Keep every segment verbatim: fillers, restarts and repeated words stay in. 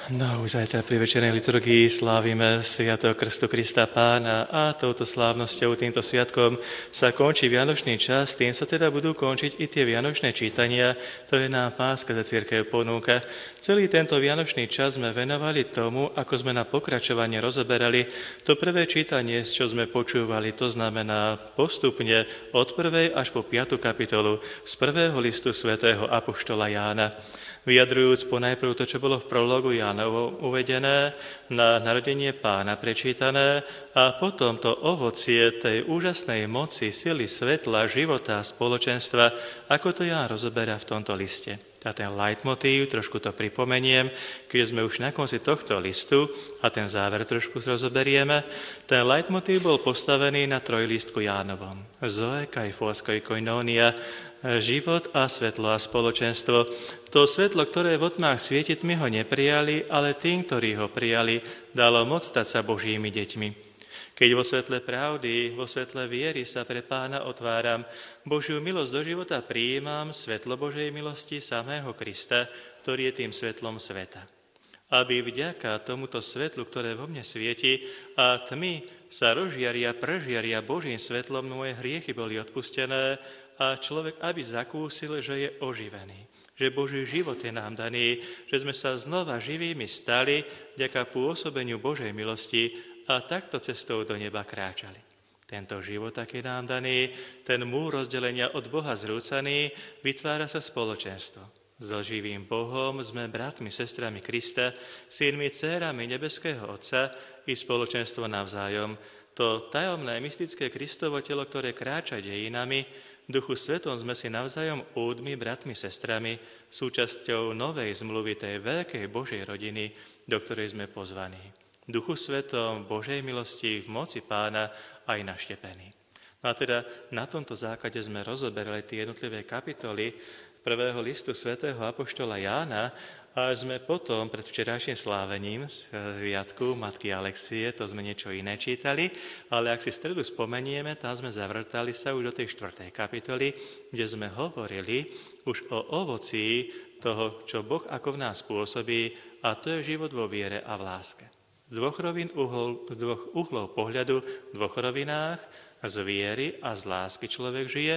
No, už zajtra pri večernej liturgii slávime Sviatok Krstu Krista Pána a touto slávnosťou, týmto sviatkom sa končí Vianočný čas, tým sa teda budú končiť i tie vianočné čítania, ktoré nám Pánska za cirkev ponúka. Celý tento vianočný čas sme venovali tomu, ako sme na pokračovanie rozoberali to prvé čítanie, čo sme počúvali, to znamená postupne od prvej až po piatu kapitolu z prvého listu svätého apoštola Jána. Vyjadrujúc ponajprv to, čo bolo v prologu Jánovo uvedené, na narodenie Pána prečítané a potom to ovocie tej úžasnej moci, sily, svetla, života a spoločenstva, ako to Ján rozoberá v tomto liste. A ten leitmotív, trošku to pripomeniem, keď sme už na konci tohto listu a ten záver trošku rozoberieme, ten leitmotív bol postavený na trojlístku Jánovom. Zoe, kaifos, koinonia, život a svetlo a spoločenstvo. To svetlo, ktoré v otmách svieti, tmy ho neprijali, ale tým, ktorí ho prijali, dalo moc stať sa Božími deťmi. Keď vo svetle pravdy, vo svetle viery sa pre Pána otváram, Božiu milosť do života prijímam, svetlo Božej milosti samého Krista, ktorý je tým svetlom sveta. Aby vďaka tomuto svetlu, ktoré vo mne svieti, a tmy sa rozžiaria, prežiaria Božím svetlom, moje hriechy boli odpustené, a človek, aby zakúsil, že je oživený, že Boží život je nám daný, že sme sa znova živými stali vďaka pôsobeniu Božej milosti a takto cestou do neba kráčali. Tento život, aký je nám daný, ten múr rozdelenia od Boha zrúcaný, vytvára sa spoločenstvo. So živým Bohom sme bratmi, sestrami Krista, synmi, dcérami nebeského Otca i spoločenstvo navzájom. To tajomné, mystické Kristovo telo, ktoré kráča dejinami, v Duchu Svetom sme si navzájom údmi, bratmi, sestrami, súčasťou novej zmluvy tej veľkej Božej rodiny, do ktorej sme pozvaní. V Duchu Svetom, Božej milosti, v moci Pána aj naštepení. No a teda na tomto základe sme rozoberali tie jednotlivé kapitoly prvého listu svätého apoštola Jána a sme potom pred včerajším slávením sviatku Matky Alexie, to sme niečo iné čítali, ale ak si stredu spomenieme, tam sme zavrtali sa už do tej štvrtej kapitoly, kde sme hovorili už o ovocí toho, čo Boh ako v nás pôsobí, a to je život vo viere a v láske. V dvoch, rovín uhlov, dvoch uhlov pohľadu, v dvoch rovinách, z viery a z lásky človek žije,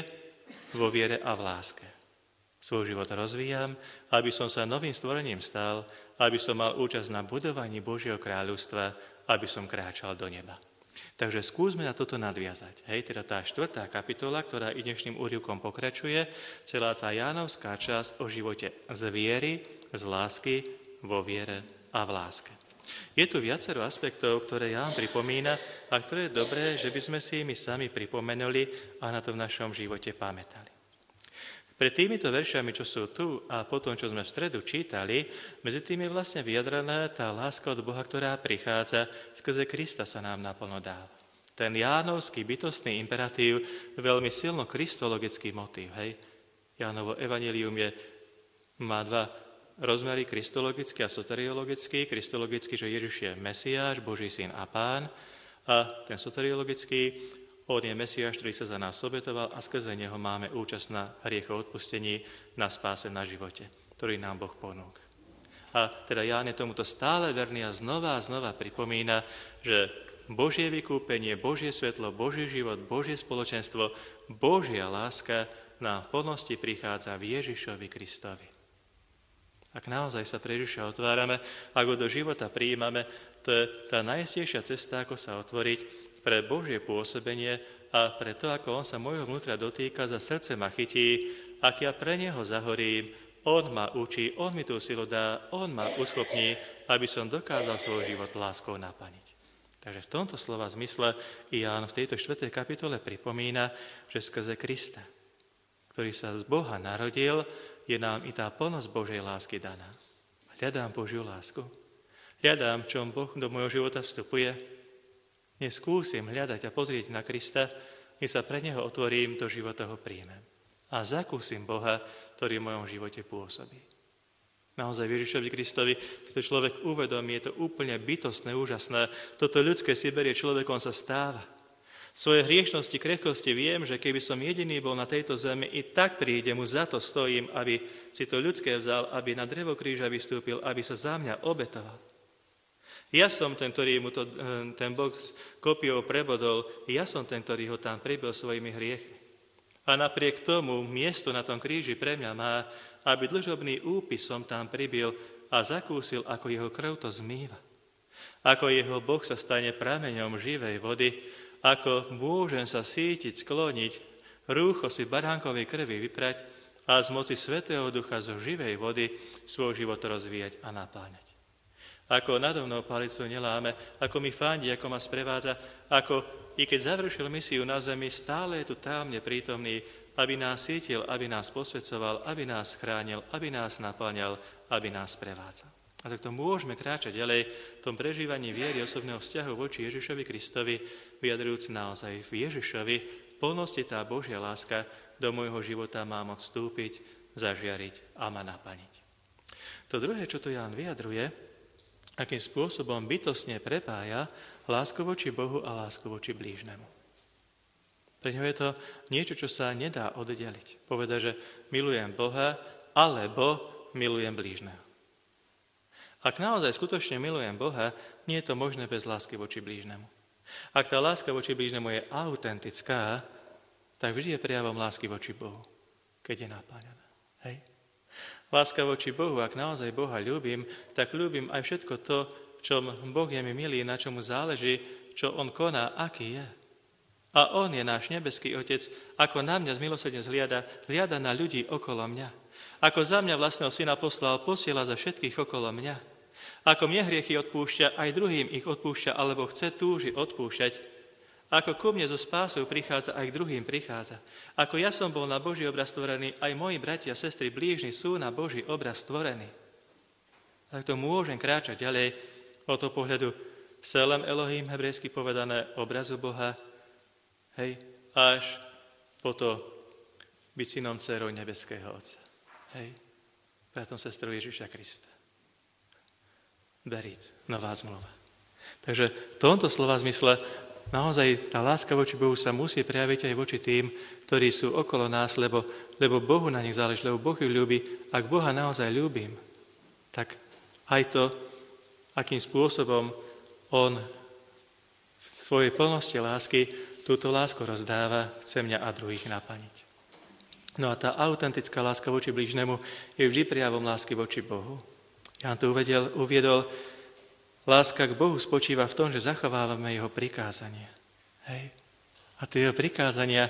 vo viere a v láske. Svoj život rozvíjam, aby som sa novým stvorením stal, aby som mal účasť na budovaní Božieho kráľovstva, aby som kráčal do neba. Takže skúsme na toto nadviazať. Hej, teda tá štvrtá kapitola, ktorá i dnešným úryvkom pokračuje, celá tá Jánovská časť o živote z viery, z lásky, vo viere a v láske. Je tu viacero aspektov, ktoré Ján pripomína a ktoré je dobré, že by sme si my sami pripomenuli a na to v našom živote pamätali. Pred týmito veršami, čo sú tu a potom, čo sme v stredu čítali, medzi tým je vlastne vyjadrená tá láska od Boha, ktorá prichádza, skrze Krista sa nám naplno dáva. Ten jánovský bytostný imperatív, veľmi silno kristologický motív. Hej? Jánovo evanjelium je, má dva rozmery, kristologický a soteriologický. Kristologický, že Ježiš je Mesiáš, Boží syn a Pán, a ten soteriologický, on je Mesiáš, ktorý sa za nás obetoval a skrze neho máme účasť na hriechov odpustení, na spáse, na živote, ktorý nám Boh ponúka. A teda Ján je tomuto stále verný a znova a znova pripomína, že Božie vykúpenie, Božie svetlo, Boží život, Božie spoločenstvo, Božia láska nám v plnosti prichádza v Ježišovi Kristovi. Ak naozaj sa pre Ježiša otvárame, ak ho do života prijímame, to je tá najistejšia cesta, ako sa otvoriť pre Božie pôsobenie a pre to, ako on sa môjho vnútra dotýka, za srdce ma chytí, ak ja pre neho zahorím, on ma učí, on mi tú silu dá, on ma uschopní, aby som dokázal svoj život láskou naplniť. Takže v tomto slova zmysle i Ján v tejto štvrtej kapitole pripomína, že skrze Krista, ktorý sa z Boha narodil, je nám i tá plnosť Božej lásky daná. Hľadám Božiu lásku. Hľadám, čom Boh do môjho života vstupuje. Neskúsim hľadať a pozrieť na Krista, nech sa pre neho otvorím, do života ho príjmem. A zakúsim Boha, ktorý v mojom živote pôsobí. Naozaj Ježišovi Kristovi, keď to človek uvedomí, je to úplne bytostné, úžasné. Toto ľudské si berie, človekom sa stáva. V svojej hriešnosti, krehkosti viem, že keby som jediný bol na tejto zemi, i tak príde mu, za to stojím, aby si to ľudské vzal, aby na drevo kríža vystúpil, aby sa za mňa obetoval. Ja som ten, ktorý mu to, ten Boh s kopiou prebodol, ja som ten, ktorý ho tam pribil svojimi hriechmi. A napriek tomu miesto na tom kríži pre mňa má, aby dlžobný úpis som tam pribil a zakúsil, ako jeho krv to zmýva. Ako jeho Boh sa stane prameňom živej vody, ako môžem sa sítiť, skloniť, rúcho si baránkovej krvi vyprať a z moci Svätého Ducha zo živej vody svoj život rozvíjať a napáňať. Ako nado mnou palicu neláme, ako mi fandí, ako ma sprevádza, ako i keď završil misiu na zemi, stále je tu támne prítomný, aby nás sítil, aby nás posvedcoval, aby nás chránil, aby nás napáňal, aby nás prevádzal. A takto môžeme kráčať ďalej v tom prežívaní viery osobného vzťahu voči Ježišovi Kristovi, vyjadrujúc naozaj v Ježišovi v plnosti tá Božia láska do môjho života má moc vstúpiť, zažiariť a ma naplniť. To druhé, čo tu Ján vyjadruje, akým spôsobom bytostne prepája lásku voči Bohu a lásku voči blížnemu. Pre ňo je to niečo, čo sa nedá oddeliť. Povedať, že milujem Boha, alebo milujem blížneho. Ak naozaj skutočne milujem Boha, nie je to možné bez lásky voči blížnemu. Ak tá láska voči blížnemu je autentická, tak vždy je prejavom lásky voči Bohu, keď je napáňaná. Hej? Láska voči Bohu, ak naozaj Boha ľúbim, tak ľúbim aj všetko to, v čom Boh je mi milý, na čomu záleží, čo On koná, aký je. A On je náš nebeský Otec, ako na mňa z milosrdne zhliada, hliada na ľudí okolo mňa. Ako za mňa vlastného syna poslal, posiela za všetkých okolo mňa. Ako mne hriechy odpúšťa, aj druhým ich odpúšťa, alebo chce túži odpúšťať. Ako ku mne zo spásou prichádza, aj k druhým prichádza. Ako ja som bol na Boží obraz stvorený, aj moji bratia a sestry blížni sú na Boží obraz stvorení. Tak to môžem kráčať ďalej od toho pohľadu Selem Elohim, hebrejsky povedané, obrazu Boha, hej, až po to byť synom dcerou nebeského Otca. Hej, bratom sestrou Ježiša Krista. Berit, nová zmluva. Takže v tomto slova zmysle naozaj tá láska voči Bohu sa musí prejaviť aj voči tým, ktorí sú okolo nás, lebo, lebo Bohu na nich záleží, lebo Boh ju ľúbi. Ak Boha naozaj ľúbim, tak aj to, akým spôsobom On v svojej plnosti lásky túto lásku rozdáva, chce mňa a druhých naplniť. No a tá autentická láska voči blížnemu je vždy prejavom lásky voči Bohu. Ján to uvedel, uviedol, láska k Bohu spočíva v tom, že zachovávame jeho prikázania. Hej. A tie jeho prikázania,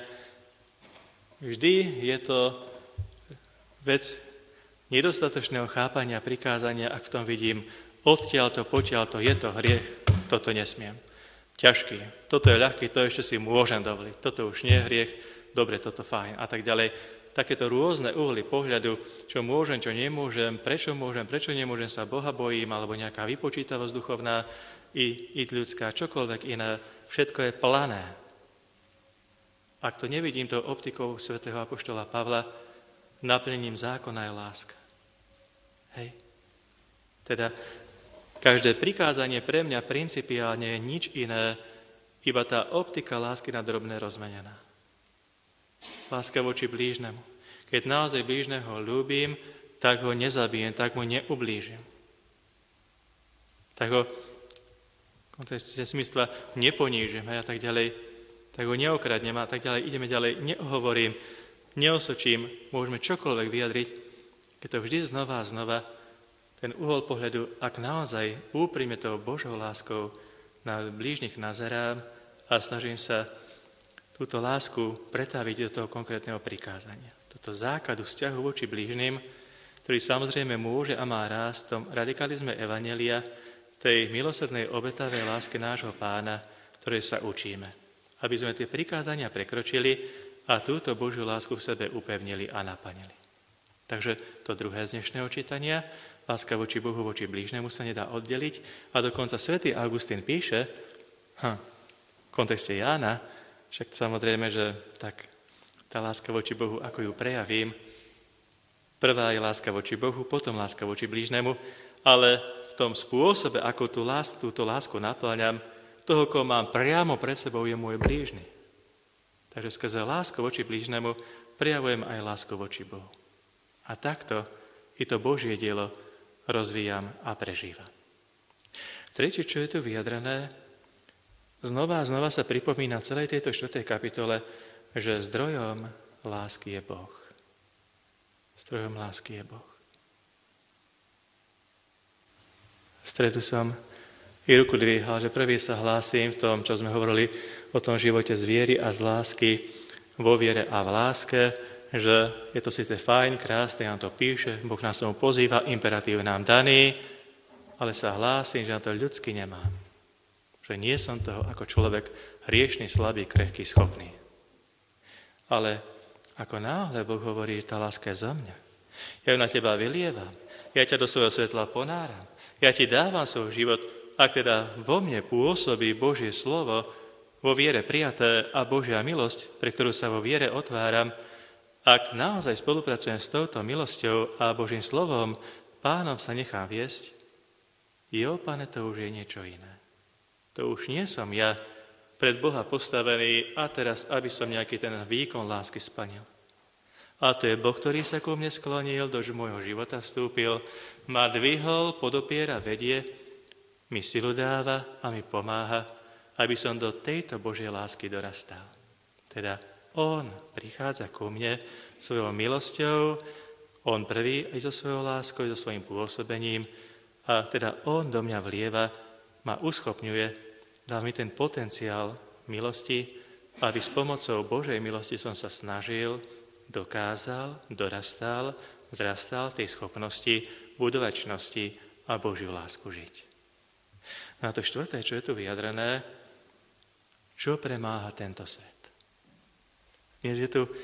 vždy je to vec nedostatočného chápania prikázania, ak v tom vidím odtiaľto, potiaľto, je to hriech, toto nesmiem. Ťažký, toto je ľahký, to ešte si môžem dovoliť, toto už nie je hriech, dobre, toto fajn a tak ďalej. Takéto rôzne uhly pohľadu, čo môžem, čo nemôžem, prečo môžem, prečo nemôžem, sa Boha bojím, alebo nejaká vypočítavosť duchovná i, i ľudská, čokoľvek iné, všetko je plané. Ak to nevidím tou optikou svätého apoštola Pavla, naplnením zákona je láska. Hej. Teda každé prikázanie pre mňa principiálne je nič iné, iba tá optika lásky na drobné rozmenená. Láska voči blížnemu. Keď naozaj blížneho ľúbim, tak ho nezabijem, tak mu neublížim. Tak ho v kontexte smysla neponížim a tak ďalej, tak ho neokradnem a tak ďalej, ideme ďalej, neohovorím, neosočím, môžeme čokoľvek vyjadriť, keď to vždy znova a znova ten uhol pohľadu, ak naozaj úprimne tou Božou láskou na blížnych nazerám a snažím sa túto lásku pretaviť do toho konkrétneho prikázania. Toto základu vzťahu voči blížnym, ktorý samozrejme môže a má rásť v tom radikalizme evanjelia, tej milosrdnej obetavej láske nášho Pána, ktorej sa učíme. Aby sme tie prikázania prekročili a túto Božiu lásku v sebe upevnili a naplnili. Takže to druhé z dnešného čítania, láska voči Bohu, voči blížnemu sa nedá oddeliť a dokonca svätý Augustín píše, hm, v kontexte Jána, však samozrejme, že tak tá láska voči Bohu, ako ju prejavím, prvá je láska voči Bohu, potom láska voči blížnemu, ale v tom spôsobe, ako tú lásku, túto lásku naplňam, toho, koho mám priamo pred sebou, je môj blížny. Takže skrze lásku voči blížnemu prejavujem aj lásku voči Bohu. A takto i to Božie dielo rozvíjam a prežívam. Tretie, čo je tu vyjadrené, znova a znova sa pripomína v celej tejto štvrtej kapitole, že zdrojom lásky je Boh. Zdrojom lásky je Boh. V stredu som i ruku dvíhal, že prvý sa hlásim v tom, čo sme hovorili o tom živote z viery a z lásky, vo viere a v láske, že je to síce fajn, krásne, nám to píše, Boh nás tomu pozýva, imperatív nám daný, ale sa hlásim, že na to ľudsky nemám. Že nie som toho ako človek hriešný, slabý, krehký, schopný. Ale ako náhle Boh hovorí, že tá láska je zo mňa, ja ju na teba vylievam, ja ťa do svojho svetla ponáram, ja ti dávam svoj život, ak teda vo mne pôsobí Božie slovo, vo viere prijaté a Božia milosť, pre ktorú sa vo viere otváram, ak naozaj spolupracujem s touto milosťou a Božím slovom, Pánom sa nechám viesť, jo, Pane, to už je niečo iné. To už nie som ja pred Boha postavený a teraz, aby som nejaký ten výkon lásky splnil. A to je Boh, ktorý sa ku mne sklonil, do môjho života vstúpil, ma dvihol, podopiera, vedie, mi silu dáva a mi pomáha, aby som do tejto Božej lásky dorastal. Teda On prichádza ku mne svojou milosťou, On prvý aj so svojou láskou, aj so svojím pôsobením a teda On do mňa vlieva, ma uschopňuje, dá mi ten potenciál milosti, aby s pomocou Božej milosti som sa snažil, dokázal, dorastal, vzrastal tej schopnosti budovačnosti a Božiu lásku žiť. Na to štvrté, čo je tu vyjadrené, čo premáha tento svet. Dnes je tu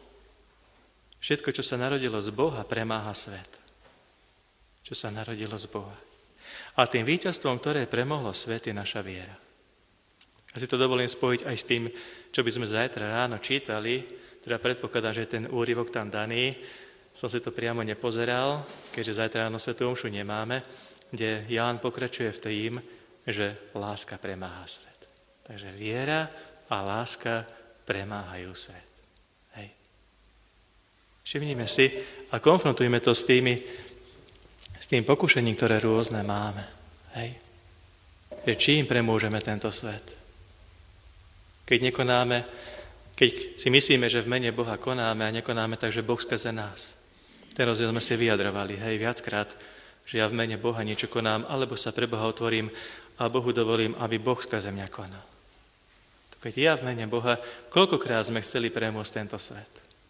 všetko, čo sa narodilo z Boha, premáha svet. Čo sa narodilo z Boha. A tým víťazstvom, ktoré premohlo svet, je naša viera. Ja si to dovolím spojiť aj s tým, čo by sme zajtra ráno čítali, teda predpokladám, že ten úryvok tam daný, som si to priamo nepozeral, keďže zajtra ráno svätú omšu nemáme, kde Ján pokračuje v tým, že láska premáha svet. Takže viera a láska premáhajú svet. Hej. Všimnime si a konfrontujme to s tými, s tým pokušením, ktoré rôzne máme. Hej. Že čím premôžeme tento svet? Keď nekonáme, keď si myslíme, že v mene Boha konáme a nekonáme, takže Boh skrze nás. Ten rozdiel sme si vyjadrovali, hej, viackrát, že ja v mene Boha niečo konám, alebo sa pre Boha otvorím a Bohu dovolím, aby Boh skrze mňa konal. Keď ja v mene Boha, koľkokrát sme chceli premôcť tento svet?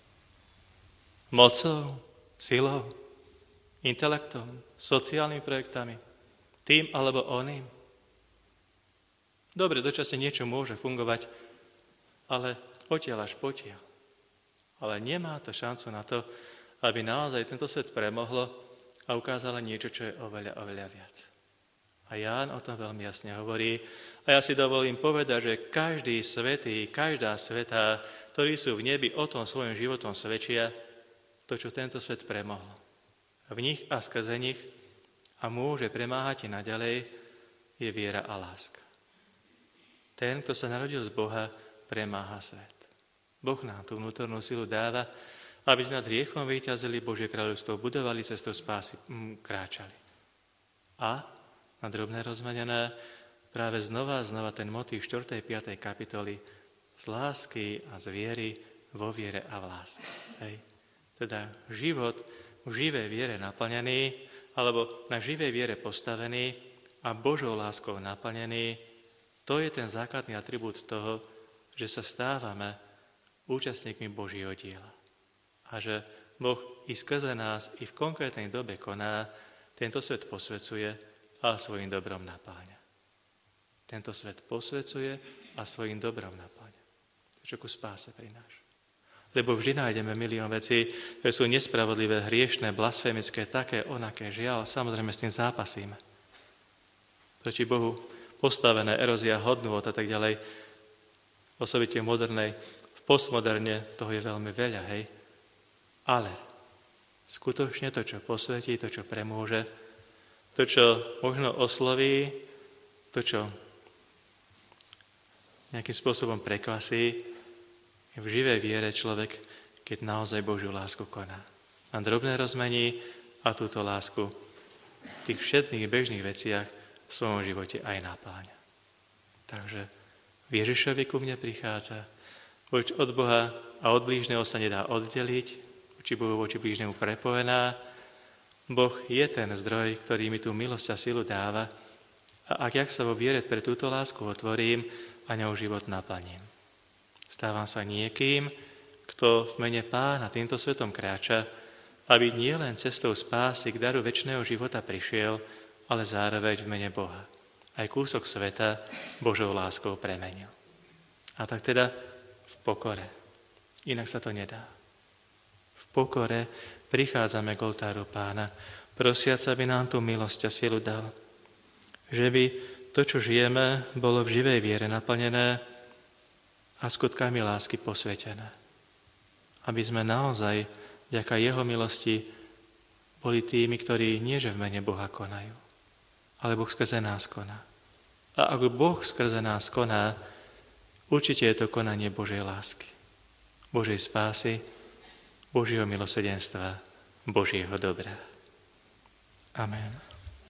Mocou, silou, intelektom, sociálnymi projektami, tým alebo oným. Dobre, dočasne niečo môže fungovať, ale odtiaľ až potiaľ. Ale nemá to šancu na to, aby naozaj tento svet premohlo a ukázalo niečo, čo je oveľa, oveľa viac. A Ján o tom veľmi jasne hovorí. A ja si dovolím povedať, že každý svätý, každá svätá, ktorí sú v nebi, o tom svojom životom svedčia to, čo tento svet premohlo. V nich a skrze nich a môže premáhať i naďalej je viera a láska. Ten, kto sa narodil z Boha, premáha svet. Boh nám tú vnútornú silu dáva, aby nad hriechom vyťazili, Božie kráľovstvo budovali, cestou spásy kráčali. A na drobné rozmenené práve znova a znova ten motív štvrtej piatej kapitoly z lásky a z viery vo viere a v láske. Hej. Teda život v živej viere naplnený, alebo na živej viere postavený a Božou láskou naplnený, to je ten základný atribút toho, že sa stávame účastníkmi Božieho diela. A že Boh i skrze nás, i v konkrétnej dobe koná, tento svet posvecuje a svojim dobrom napáňa. Tento svet posvecuje a svojim dobrom napáňa. Čo ku spáse prináša. Lebo vždy nájdeme milión vecí, ktoré sú nespravodlivé, hriešné, blasfemické, také, onaké, žiaľ, samozrejme s tým zápasíme. Proti Bohu postavené, erózia, hodnôt a tak ďalej, osobite v modernej, v postmoderne toho je veľmi veľa, hej. Ale skutočne to, čo posvetí, to, čo premôže, to, čo možno osloví, to, čo nejakým spôsobom prekvasí, v živej viere človek, keď naozaj Božiu lásku koná. Na drobné rozmení a túto lásku v tých všetných bežných veciach v svojom živote aj napáňa. Takže Ježišovi ku mne prichádza, od Boha a od blížneho sa nedá oddeliť, či Bohu voči blížnemu prepojená. Boh je ten zdroj, ktorý mi tú milosť a silu dáva a ak ja sa vo viere pre túto lásku otvorím a ňou život naplním. Stávam sa niekým, kto v mene Pána týmto svetom kráča, aby nielen cestou spásy k daru večného života prišiel, ale zároveň v mene Boha. Aj kúsok sveta Božou láskou premenil. A tak teda v pokore. Inak sa to nedá. V pokore prichádzame k oltáru Pána, prosiac, aby nám tú milosť a silu dal. Že by to, čo žijeme, bolo v živej viere naplnené a skutkami lásky posvetené. Aby sme naozaj, vďaka jeho milosti, boli tými, ktorí nie že v mene Boha konajú, ale Boh skrze nás koná. A ak Boh skrze nás koná, určite je to konanie Božej lásky, Božej spásy, Božieho milosrdenstva, Božieho dobra. Amen.